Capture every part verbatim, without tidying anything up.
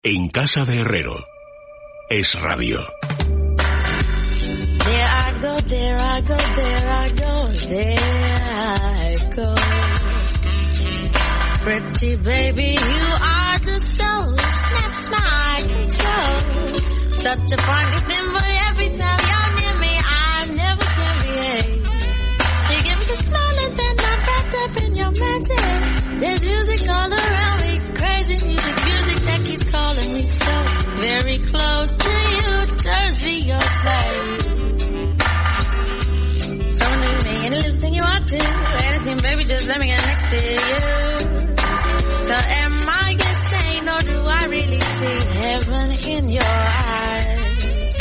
En casa de Herrero. Es radio. There I go, there I go, there I go, there I go. Pretty baby, you are the soul, snaps my control. Such a funny thing, but every time you're near me, I never can behave. You give me the smile and then I'm wrapped up in your magic. There's music all around me, crazy music, music that keeps calling me so very close to you, turns me your slave. Come to me, any little thing you want to, anything baby, just let me get next to you. So am I insane or do I really see heaven in your eyes?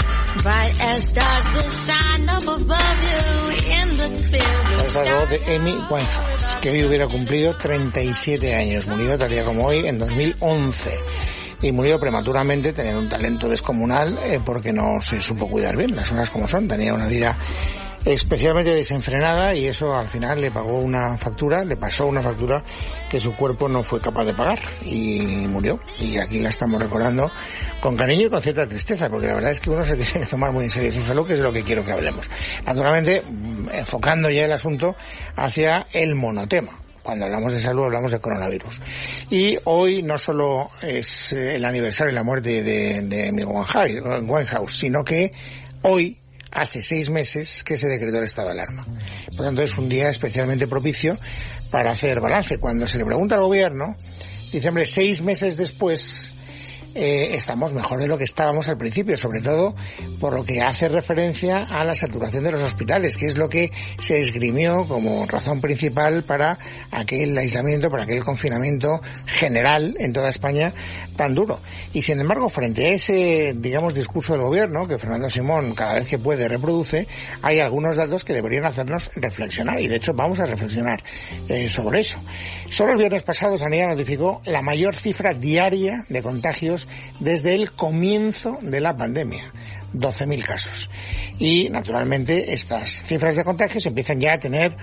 Bright as stars that shine up above you in the clear blue sky. La voz de Amy Winehouse, que hoy hubiera cumplido treinta y siete años, murió tal día como hoy en dos mil once. Y murió prematuramente, teniendo un talento descomunal, eh, porque no se supo cuidar bien, las cosas como son. Tenía una vida especialmente desenfrenada y eso al final le pagó una factura, le pasó una factura que su cuerpo no fue capaz de pagar y murió. Y aquí la estamos recordando con cariño y con cierta tristeza, porque la verdad es que uno se tiene que tomar muy en serio su salud, que es de lo que quiero que hablemos. Naturalmente, enfocando ya el asunto hacia el monotema. Cuando hablamos de salud hablamos de coronavirus. Y hoy no solo es el aniversario de la muerte de, de Amy Winehouse, sino que hoy hace seis meses que se decretó el estado de alarma. Por tanto, es un día especialmente propicio para hacer balance. Cuando se le pregunta al gobierno, dice, hombre, seis meses después eh, estamos mejor de lo que estábamos al principio, sobre todo por lo que hace referencia a la saturación de los hospitales, que es lo que se esgrimió como razón principal para aquel aislamiento, para aquel confinamiento general en toda España tan duro. Y sin embargo, frente a ese, digamos, discurso del gobierno, que Fernando Simón cada vez que puede reproduce, hay algunos datos que deberían hacernos reflexionar, y de hecho vamos a reflexionar eh, sobre eso. Solo el viernes pasado Sanidad notificó la mayor cifra diaria de contagios desde el comienzo de la pandemia, doce mil casos. Y naturalmente estas cifras de contagios empiezan ya a tener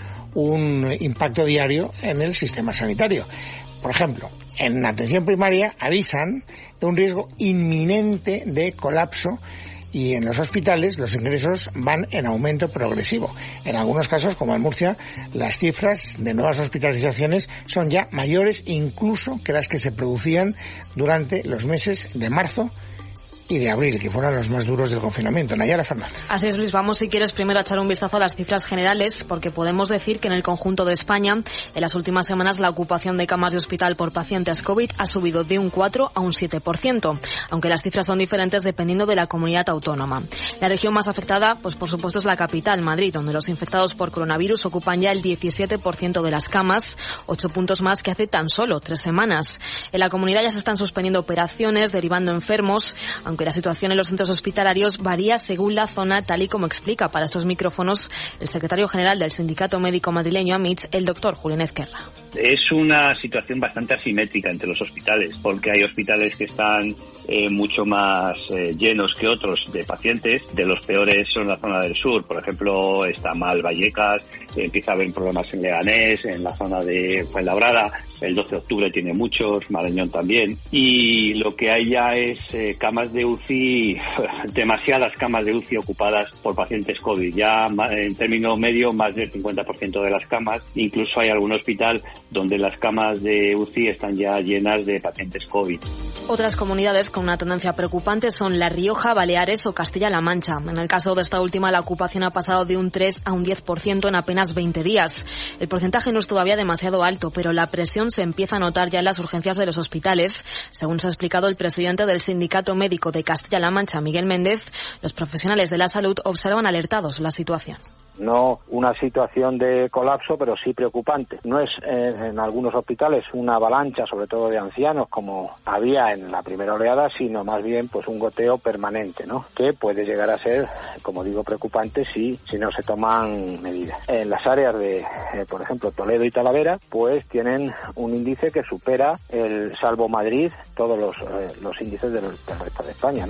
un impacto diario en el sistema sanitario. Por ejemplo, en atención primaria avisan de un riesgo inminente de colapso y en los hospitales los ingresos van en aumento progresivo. En algunos casos, como en Murcia, las cifras de nuevas hospitalizaciones son ya mayores incluso que las que se producían durante los meses de marzo y de abril, que fueron los más duros del confinamiento. Nayara Fernández. Así es, Luis. Vamos, si quieres, primero a echar un vistazo a las cifras generales, porque podemos decir que en el conjunto de España, en las últimas semanas, la ocupación de camas de hospital por pacientes COVID ha subido de un cuatro a un siete por ciento, aunque las cifras son diferentes dependiendo de la comunidad autónoma. La región más afectada, pues por supuesto, es la capital, Madrid, donde los infectados por coronavirus ocupan ya el diecisiete por ciento de las camas, ocho puntos más que hace tan solo tres semanas. En la comunidad ya se están suspendiendo operaciones, derivando enfermos, aunque la situación en los centros hospitalarios varía según la zona, tal y como explica para estos micrófonos el secretario general del Sindicato Médico Madrileño AMITS, el doctor Julián Ezquerra. Es una situación bastante asimétrica entre los hospitales, porque hay hospitales que están eh, mucho más eh, llenos que otros de pacientes. De los peores son la zona del sur, por ejemplo, está mal Vallecas, eh, empieza a haber problemas en Leganés, en la zona de Fuenlabrada, el doce de octubre tiene muchos, Marañón también, y lo que hay ya es eh, camas de U C I, demasiadas camas de U C I ocupadas por pacientes COVID, ya en término medio más del cincuenta por ciento de las camas, incluso hay algún hospital donde las camas de U C I están ya llenas de pacientes COVID. Otras comunidades con una tendencia preocupante son La Rioja, Baleares o Castilla-La Mancha. En el caso de esta última, la ocupación ha pasado de un tres a un diez por ciento en apenas veinte días. El porcentaje no es todavía demasiado alto, pero la presión se empieza a notar ya en las urgencias de los hospitales. Según se ha explicado el presidente del Sindicato Médico de Castilla-La Mancha, Miguel Méndez, los profesionales de la salud observan alertados la situación. No una situación de colapso, pero sí preocupante. No es eh, en algunos hospitales una avalancha, sobre todo de ancianos, como había en la primera oleada, sino más bien pues un goteo permanente, ¿no? Que puede llegar a ser, como digo, preocupante si, si no se toman medidas. En las áreas de, eh, por ejemplo, Toledo y Talavera, pues tienen un índice que supera, el salvo Madrid, todos los, eh, los índices del, del resto de España, ¿no?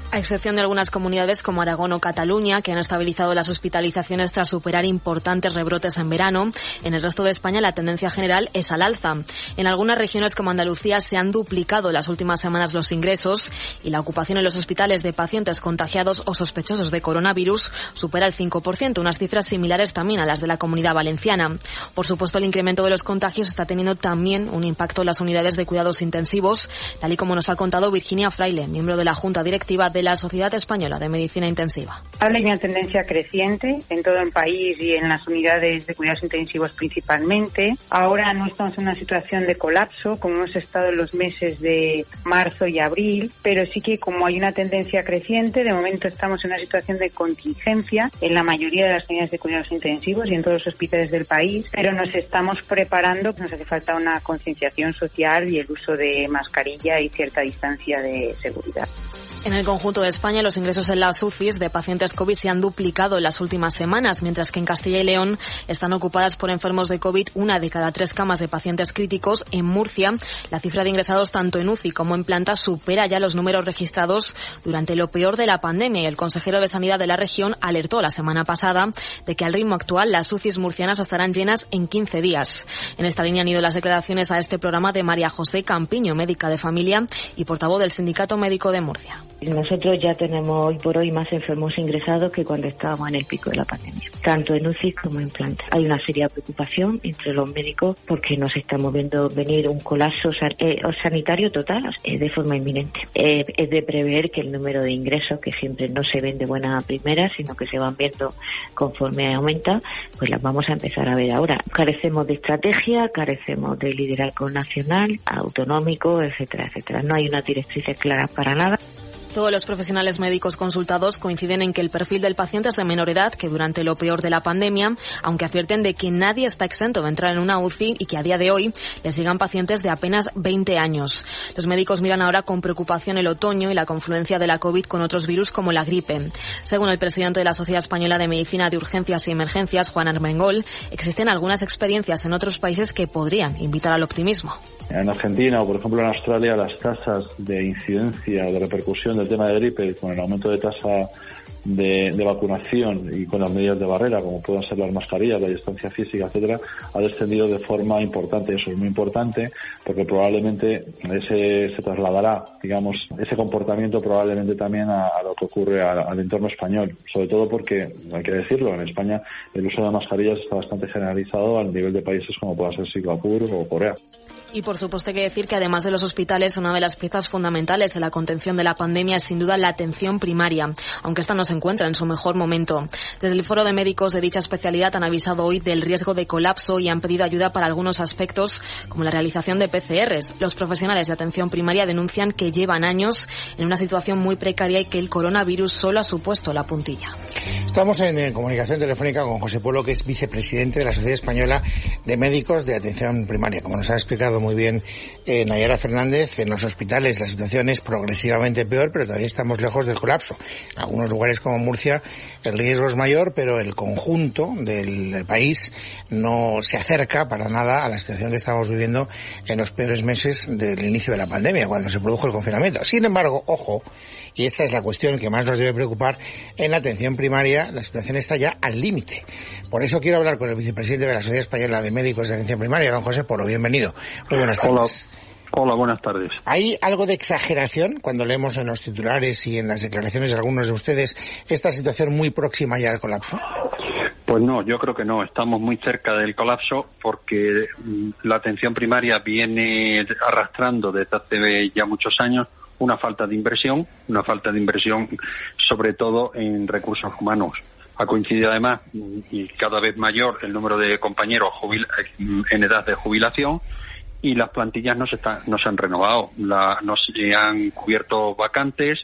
A excepción de algunas comunidades como Aragón o Cataluña, que han estabilizado las hospitalizaciones tras superar importantes rebrotes en verano, en el resto de España la tendencia general es al alza. En algunas regiones como Andalucía se han duplicado en las últimas semanas los ingresos y la ocupación en los hospitales de pacientes contagiados o sospechosos de coronavirus supera el cinco por ciento, unas cifras similares también a las de la Comunidad Valenciana. Por supuesto, el incremento de los contagios está teniendo también un impacto en las unidades de cuidados intensivos, tal y como nos ha contado Virginia Fraile, miembro de la Junta Directiva de de la Sociedad Española de Medicina Intensiva. Hay una tendencia creciente en todo el país y en las unidades de cuidados intensivos principalmente. Ahora no estamos en una situación de colapso como hemos estado en los meses de marzo y abril, pero sí que como hay una tendencia creciente, de momento estamos en una situación de contingencia en la mayoría de las unidades de cuidados intensivos y en todos los hospitales del país, pero nos estamos preparando, nos hace falta una concienciación social y el uso de mascarilla y cierta distancia de seguridad. En el conjunto de España, los ingresos en las U C Is de pacientes COVID se han duplicado en las últimas semanas, mientras que en Castilla y León están ocupadas por enfermos de COVID una de cada tres camas de pacientes críticos. En Murcia, la cifra de ingresados tanto en U C I como en planta supera ya los números registrados durante lo peor de la pandemia, y el consejero de Sanidad de la región alertó la semana pasada de que al ritmo actual las U C Is murcianas estarán llenas en quince días. En esta línea han ido las declaraciones a este programa de María José Campiño, médica de familia y portavoz del Sindicato Médico de Murcia. Nosotros ya tenemos hoy por hoy más enfermos ingresados que cuando estábamos en el pico de la pandemia, tanto en U C I como en planta. Hay una seria preocupación entre los médicos porque nos estamos viendo venir un colapso san- eh, sanitario total eh, de forma inminente. Eh, es de prever que el número de ingresos, que siempre no se ven de buena primera, sino que se van viendo conforme aumenta, pues las vamos a empezar a ver ahora. Carecemos de estrategia, carecemos de liderazgo nacional, autonómico, etcétera, etcétera. No hay unas directrices claras para nada. Todos los profesionales médicos consultados coinciden en que el perfil del paciente es de menor edad que durante lo peor de la pandemia, aunque advierten de que nadie está exento de entrar en una U C I y que a día de hoy les llegan pacientes de apenas veinte años. Los médicos miran ahora con preocupación el otoño y la confluencia de la COVID con otros virus como la gripe. Según el presidente de la Sociedad Española de Medicina de Urgencias y Emergencias, Juan Armengol, existen algunas experiencias en otros países que podrían invitar al optimismo. En Argentina o, por ejemplo, en Australia, las tasas de incidencia, de repercusión del tema de gripe, con el aumento de tasa de, de vacunación y con las medidas de barrera, como puedan ser las mascarillas, la distancia física, etcétera, ha descendido de forma importante. Eso es muy importante porque probablemente ese se trasladará, digamos, ese comportamiento probablemente también a, a lo que ocurre a, al entorno español, sobre todo porque, hay que decirlo, en España el uso de mascarillas está bastante generalizado al nivel de países como pueda ser Singapur o Corea. Y por supuesto hay que decir que además de los hospitales, una de las piezas fundamentales en la contención de la pandemia es sin duda la atención primaria, aunque esta no se encuentra en su mejor momento. Desde el Foro de Médicos de dicha especialidad han avisado hoy del riesgo de colapso y han pedido ayuda para algunos aspectos, como la realización de P C Rs. Los profesionales de atención primaria denuncian que llevan años en una situación muy precaria y que el coronavirus solo ha supuesto la puntilla. Estamos en eh, comunicación telefónica con José Pueblo, que es vicepresidente de la Sociedad Española de Médicos de Atención Primaria. Como nos ha explicado muy bien eh, Nayara Fernández, en los hospitales la situación es progresivamente peor, pero todavía estamos lejos del colapso. En algunos lugares como Murcia el riesgo es mayor, pero el conjunto del país no se acerca para nada a la situación que estamos viviendo en los peores meses del inicio de la pandemia, cuando se produjo el confinamiento. Sin embargo, ojo, y esta es la cuestión que más nos debe preocupar, en la atención primaria la situación está ya al límite. Por eso quiero hablar con el vicepresidente de la Sociedad Española de Médicos de Atención Primaria, don José Polo. Bienvenido. Muy buenas tardes. Hola. Hola, buenas tardes. ¿Hay algo de exageración cuando leemos en los titulares y en las declaraciones de algunos de ustedes esta situación muy próxima ya al colapso? Pues no, yo creo que no. Estamos muy cerca del colapso porque la atención primaria viene arrastrando desde hace ya muchos años una falta de inversión, una falta de inversión sobre todo en recursos humanos. Ha coincidido además, y cada vez mayor, el número de compañeros jubil- en edad de jubilación, y las plantillas no se están, no se han renovado, la, no se han cubierto vacantes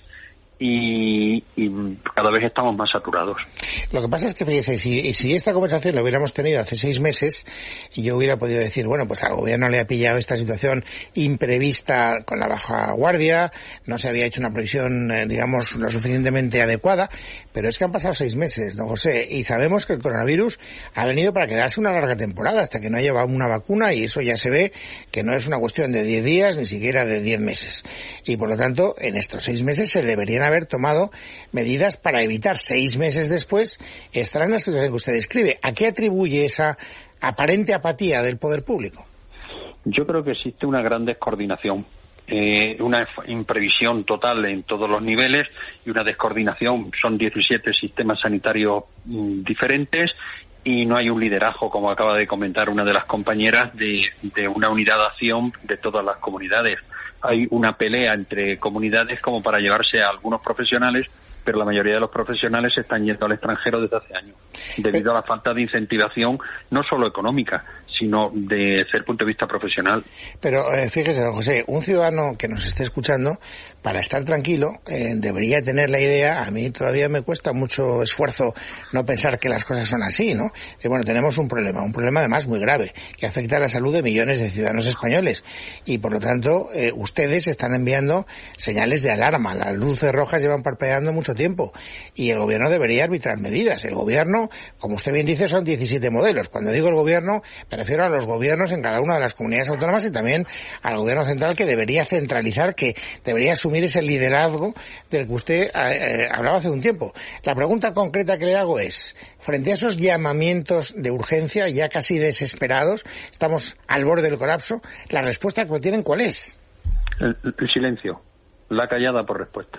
y, y cada vez estamos más saturados. Lo que pasa es que, fíjese, si, si esta conversación la hubiéramos tenido hace seis meses, yo hubiera podido decir, bueno, pues al gobierno le ha pillado esta situación imprevista con la baja guardia, no se había hecho una previsión, eh, digamos, lo suficientemente adecuada, pero es que han pasado seis meses, don José, y sabemos que el coronavirus ha venido para quedarse una larga temporada, hasta que no haya una vacuna, y eso ya se ve que no es una cuestión de diez días, ni siquiera de diez meses. Y por lo tanto, en estos seis meses se deberían haber tomado medidas para evitar seis meses después estar en la situación que usted describe. ¿A qué atribuye esa aparente apatía del poder público? Yo creo que existe una gran descoordinación, eh, una imprevisión total en todos los niveles y una descoordinación. Son diecisiete sistemas sanitarios mm, diferentes y no hay un liderazgo, como acaba de comentar una de las compañeras, de, de una unidad de acción de todas las comunidades. Hay una pelea entre comunidades como para llevarse a algunos profesionales, pero la mayoría de los profesionales se están yendo al extranjero desde hace años, debido a la falta de incentivación, no solo económica, sino de, desde el punto de vista profesional. Pero eh, fíjese, don José, un ciudadano que nos esté escuchando, para estar tranquilo, eh, debería tener la idea, a mí todavía me cuesta mucho esfuerzo no pensar que las cosas son así, ¿no? Eh, bueno, tenemos un problema, un problema además muy grave, que afecta a la salud de millones de ciudadanos españoles, y por lo tanto, eh, ustedes están enviando señales de alarma, las luces rojas llevan parpadeando mucho tiempo, y el gobierno debería arbitrar medidas. El gobierno, como usted bien dice, son diecisiete modelos. Cuando digo el gobierno, me refiero a los gobiernos en cada una de las comunidades autónomas y también al gobierno central, que debería centralizar, que debería asumir ese liderazgo del que usted eh, hablaba hace un tiempo. La pregunta concreta que le hago es, frente a esos llamamientos de urgencia ya casi desesperados, estamos al borde del colapso, ¿la respuesta que tienen cuál es? El, el silencio, la callada por respuesta.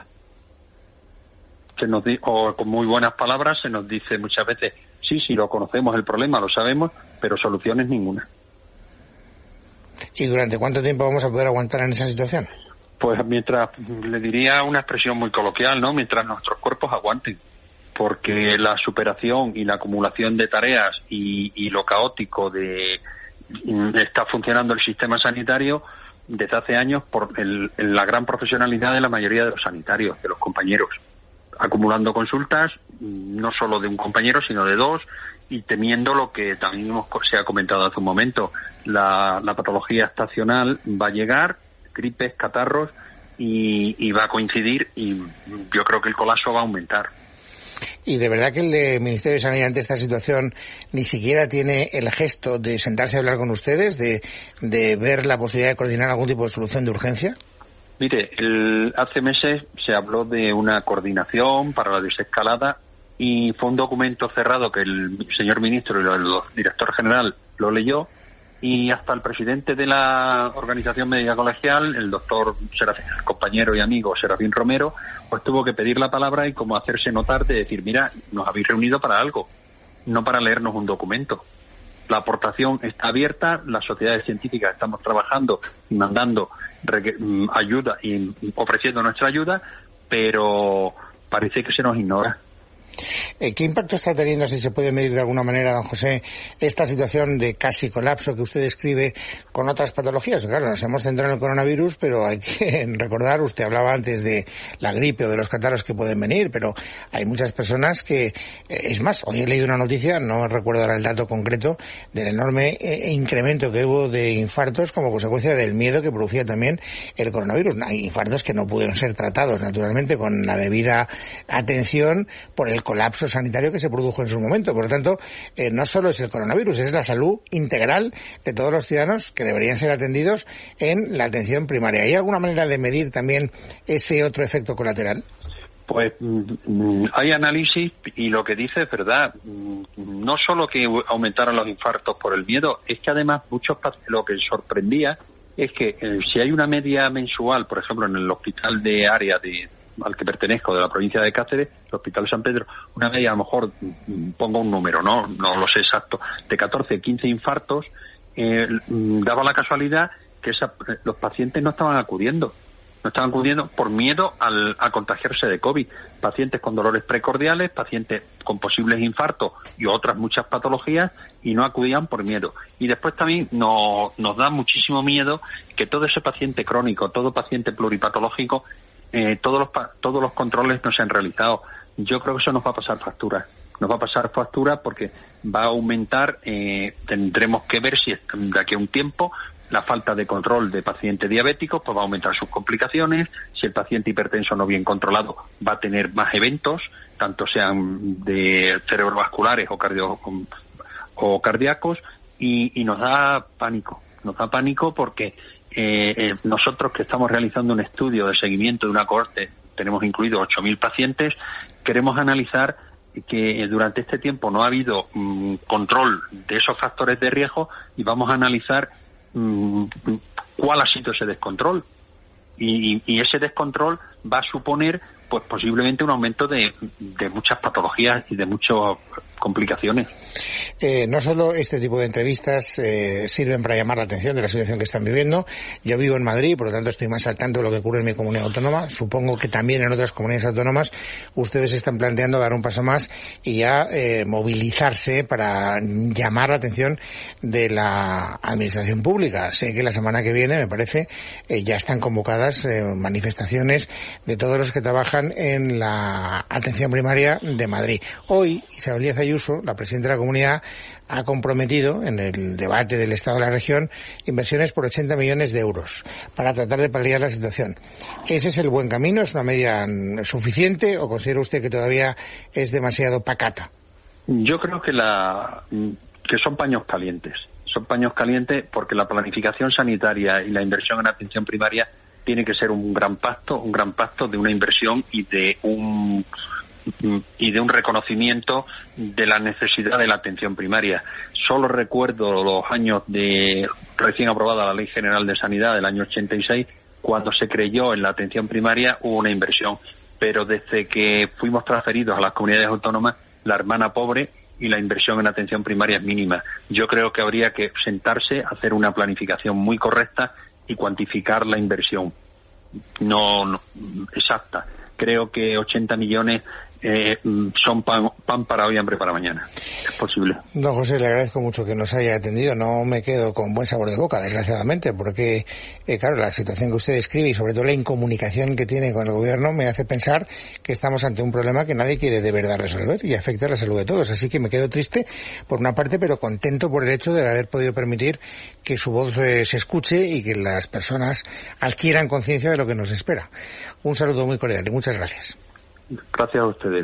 Se nos di, o con muy buenas palabras se nos dice muchas veces, sí, sí, lo conocemos, el problema lo sabemos, pero soluciones ninguna. ¿Y durante cuánto tiempo vamos a poder aguantar en esa situación? Pues mientras, le diría una expresión muy coloquial, ¿no? Mientras nuestros cuerpos aguanten, porque la superación y la acumulación de tareas y, y lo caótico de está funcionando el sistema sanitario desde hace años por el, la gran profesionalidad de la mayoría de los sanitarios, de los compañeros, acumulando consultas, no solo de un compañero, sino de dos, y temiendo lo que también hemos, se ha comentado hace un momento, la, la patología estacional va a llegar, gripes, catarros, y, y va a coincidir, y yo creo que el colapso va a aumentar. ¿Y de verdad que el de Ministerio de Sanidad ante esta situación ni siquiera tiene el gesto de sentarse a hablar con ustedes, de, de ver la posibilidad de coordinar algún tipo de solución de urgencia? Mire, el, hace meses se habló de una coordinación para la desescalada y fue un documento cerrado que el señor ministro y el director general lo leyó, y hasta el presidente de la Organización Médica Colegial, el doctor Serafín, el compañero y amigo Serafín Romero, pues tuvo que pedir la palabra y como hacerse notar de decir, mira, nos habéis reunido para algo, no para leernos un documento. La aportación está abierta, las sociedades científicas estamos trabajando y mandando ayuda y ofreciendo nuestra ayuda, pero parece que se nos ignora. ¿Qué impacto está teniendo, si se puede medir de alguna manera, don José, esta situación de casi colapso que usted describe con otras patologías? Claro, nos hemos centrado en el coronavirus, pero hay que recordar, usted hablaba antes de la gripe o de los catarros que pueden venir, pero hay muchas personas que, es más, hoy he leído una noticia, no recuerdo ahora el dato concreto, del enorme eh, incremento que hubo de infartos como consecuencia del miedo que producía también el coronavirus. Hay infartos que no pudieron ser tratados, naturalmente, con la debida atención por el colapso sanitario que se produjo en su momento. Por lo tanto, eh, no solo es el coronavirus, es la salud integral de todos los ciudadanos que deberían ser atendidos en la atención primaria. ¿Hay alguna manera de medir también ese otro efecto colateral? Pues mm, hay análisis y lo que dice es verdad. No solo que aumentaron los infartos por el miedo, es que además muchos lo que sorprendía es que eh, si hay una media mensual, por ejemplo, en el hospital de área de al que pertenezco, de la provincia de Cáceres, el Hospital San Pedro, una media, a lo mejor, pongo un número, no no lo sé exacto, de catorce, quince infartos, eh, daba la casualidad que esa, los pacientes no estaban acudiendo, no estaban acudiendo por miedo al, a contagiarse de COVID. Pacientes con dolores precordiales, pacientes con posibles infartos y otras muchas patologías, y no acudían por miedo. Y después también no, nos da muchísimo miedo que todo ese paciente crónico, todo paciente pluripatológico, Eh, todos los todos los controles no se han realizado. Yo creo que eso nos va a pasar factura. Nos va a pasar factura porque va a aumentar, eh, tendremos que ver si de aquí a un tiempo la falta de control de pacientes diabéticos pues va a aumentar sus complicaciones. Si el paciente hipertenso no bien controlado va a tener más eventos, tanto sean de cerebrovasculares o, cardio, o cardíacos, y, y nos da pánico. Nos da pánico porque Eh, eh, nosotros que estamos realizando un estudio de seguimiento de una cohorte tenemos incluidos ocho mil pacientes. Queremos analizar que durante este tiempo no ha habido mmm, control de esos factores de riesgo y vamos a analizar mmm, cuál ha sido ese descontrol. Y, y ese descontrol va a suponer pues posiblemente un aumento de, de muchas patologías y de muchas complicaciones. Eh, no solo este tipo de entrevistas eh, sirven para llamar la atención de la situación que están viviendo. Yo vivo en Madrid, por lo tanto estoy más al tanto de lo que ocurre en mi comunidad autónoma. Supongo que también en otras comunidades autónomas ustedes están planteando dar un paso más y ya eh, movilizarse para llamar la atención de la administración pública. Sé que la semana que viene, me parece, eh, ya están convocadas eh, manifestaciones de todos los que trabajan en la atención primaria de Madrid. Hoy, Isabel Díaz Ayuso, la presidenta de la comunidad, ha comprometido en el debate del Estado de la región inversiones por ochenta millones de euros para tratar de paliar la situación. ¿Ese es el buen camino? ¿Es una medida suficiente o considera usted que todavía es demasiado pacata? Yo creo que la que son paños calientes. Son paños calientes porque la planificación sanitaria y la inversión en atención primaria tiene que ser un gran pacto, un gran pacto de una inversión y de un y de un reconocimiento de la necesidad de la atención primaria. Solo recuerdo los años de recién aprobada la Ley General de Sanidad del año ochenta y seis, cuando se creyó en la atención primaria hubo una inversión, pero desde que fuimos transferidos a las comunidades autónomas, la hermana pobre y la inversión en atención primaria es mínima. Yo creo que habría que sentarse, hacer una planificación muy correcta y cuantificar la inversión. No, no exacta. Creo que ochenta millones eh, son pan, pan para hoy, hambre para mañana. Es posible. Don José, le agradezco mucho que nos haya atendido. No me quedo con buen sabor de boca, desgraciadamente, porque, eh, claro, la situación que usted describe y sobre todo la incomunicación que tiene con el gobierno me hace pensar que estamos ante un problema que nadie quiere de verdad resolver y afecta a la salud de todos. Así que me quedo triste por una parte, pero contento por el hecho de haber podido permitir que su voz eh, se escuche y que las personas adquieran conciencia de lo que nos espera. Un saludo muy cordial y muchas gracias. Gracias a ustedes.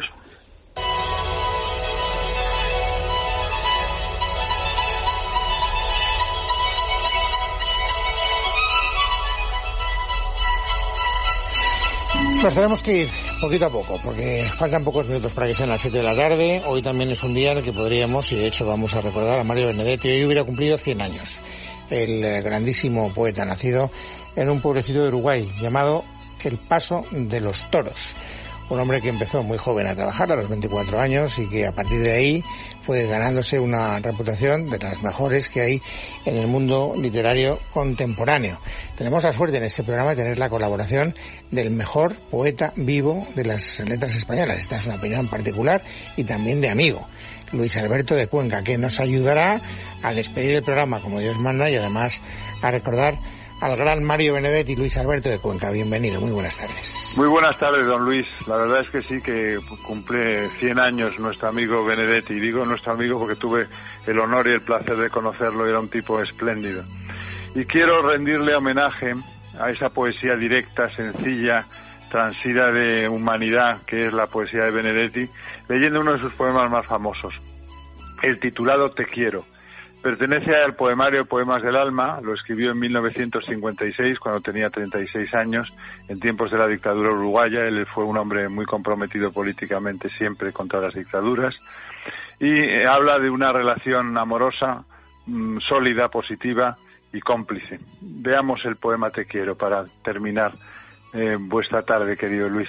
Nos tenemos que ir poquito a poco, porque faltan pocos minutos para que sean las siete de la tarde. Hoy también es un día en el que podríamos, y de hecho vamos a recordar a Mario Benedetti. Hoy hubiera cumplido cien años. El grandísimo poeta nacido en un pueblecito de Uruguay llamado El Paso de los Toros. Un hombre que empezó muy joven a trabajar, a los veinticuatro años, y que a partir de ahí fue ganándose una reputación de las mejores que hay en el mundo literario contemporáneo. Tenemos la suerte en este programa de tener la colaboración del mejor poeta vivo de las letras españolas. Esta es una opinión particular y también de amigo, Luis Alberto de Cuenca, que nos ayudará a despedir el programa como Dios manda y además a recordar al gran Mario Benedetti. Luis Alberto de Cuenca, bienvenido, muy buenas tardes. Muy buenas tardes, don Luis. La verdad es que sí, que cumple cien años nuestro amigo Benedetti. Y digo nuestro amigo porque tuve el honor y el placer de conocerlo, era un tipo espléndido. Y quiero rendirle homenaje a esa poesía directa, sencilla, transida de humanidad, que es la poesía de Benedetti, leyendo uno de sus poemas más famosos, el titulado Te quiero. Pertenece al poemario Poemas del Alma, lo escribió en mil novecientos cincuenta y seis, cuando tenía treinta y seis años, en tiempos de la dictadura uruguaya. Él fue un hombre muy comprometido políticamente siempre contra las dictaduras, y eh, habla de una relación amorosa, mmm, sólida, positiva y cómplice. Veamos el poema Te quiero para terminar eh, vuestra tarde, querido Luis.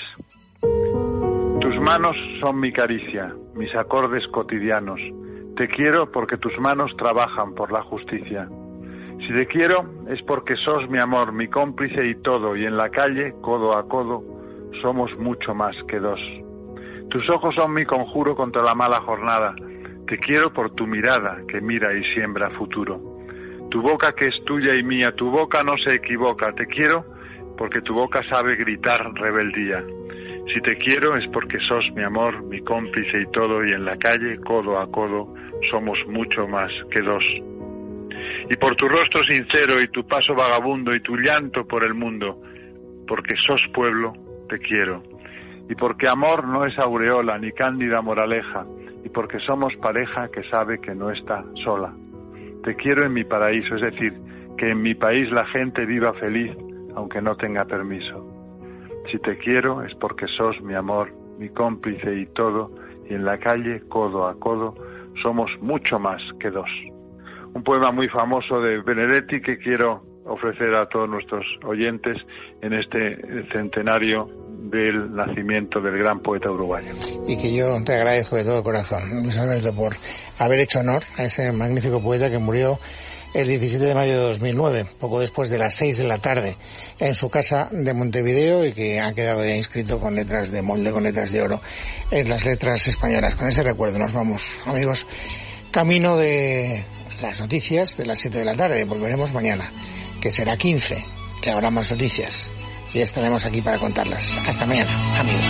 Tus manos son mi caricia, mis acordes cotidianos. Te quiero porque tus manos trabajan por la justicia. Si te quiero es porque sos mi amor, mi cómplice y todo, y en la calle, codo a codo, somos mucho más que dos. Tus ojos son mi conjuro contra la mala jornada. Te quiero por tu mirada que mira y siembra futuro. Tu boca que es tuya y mía, tu boca no se equivoca. Te quiero porque tu boca sabe gritar rebeldía. Si te quiero es porque sos mi amor, mi cómplice y todo, y en la calle, codo a codo, somos mucho más que dos. Y por tu rostro sincero y tu paso vagabundo y tu llanto por el mundo, porque sos pueblo, te quiero. Y porque amor no es aureola ni cándida moraleja, y porque somos pareja que sabe que no está sola. Te quiero en mi paraíso, es decir, que en mi país la gente viva feliz, aunque no tenga permiso. Si te quiero es porque sos mi amor, mi cómplice y todo, y en la calle, codo a codo, somos mucho más que dos. Un poema muy famoso de Benedetti que quiero ofrecer a todos nuestros oyentes en este centenario del nacimiento del gran poeta uruguayo. Y que yo te agradezco de todo corazón, Luis Alberto, por haber hecho honor a ese magnífico poeta que murió el diecisiete de mayo de dos mil nueve, poco después de las seis de la tarde, en su casa de Montevideo, y que ha quedado ya inscrito con letras de molde, con letras de oro, en las letras españolas. Con ese recuerdo nos vamos, amigos, camino de las noticias de las siete de la tarde. Volveremos mañana, que será quince, que habrá más noticias, y estaremos aquí para contarlas. Hasta mañana, amigos.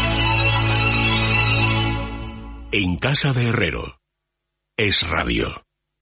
En casa de Herrero, Es Radio.